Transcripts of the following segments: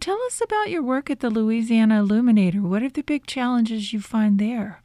Tell us about your work at the Louisiana Illuminator. What are the big challenges you find there?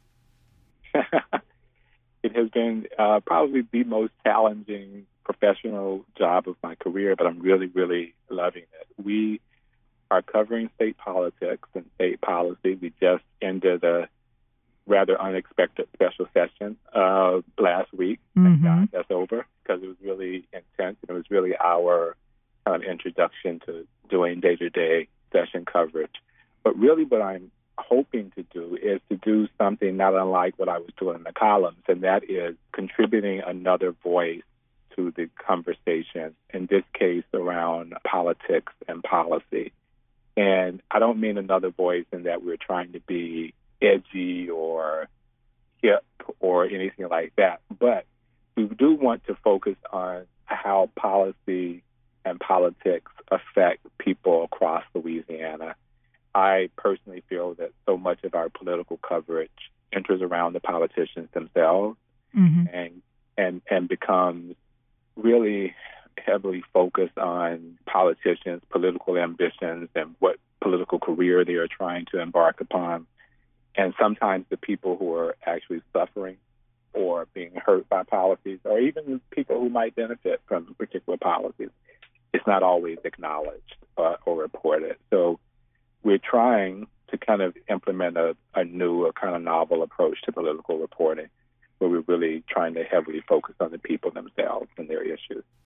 It has been probably the most challenging professional job of my career, but I'm really, really loving it. We are covering state politics and state policy. We just ended a rather unexpected special session last week. Thank God that's over, because it was really intense. And it was really our kind of introduction to doing day-to-day session coverage. But really what I'm hoping to do is to do something not unlike what I was doing in the columns, and that is contributing another voice to the conversation, in this case around politics and policy. And I don't mean another voice in that we're trying to be edgy or hip or anything like that, but we do want to focus on how policy and politics affect people across Louisiana. I personally feel that so much of our political coverage enters around the politicians themselves and becomes really heavily focused on politicians' political ambitions and what political career they are trying to embark upon. And sometimes the people who are actually suffering or being hurt by policies, or even people who might benefit from particular policies, it's not always acknowledged or reported. So we're trying to kind of implement a new, a kind of novel approach to political reporting, where we're really trying to heavily focus on the people themselves and their issues.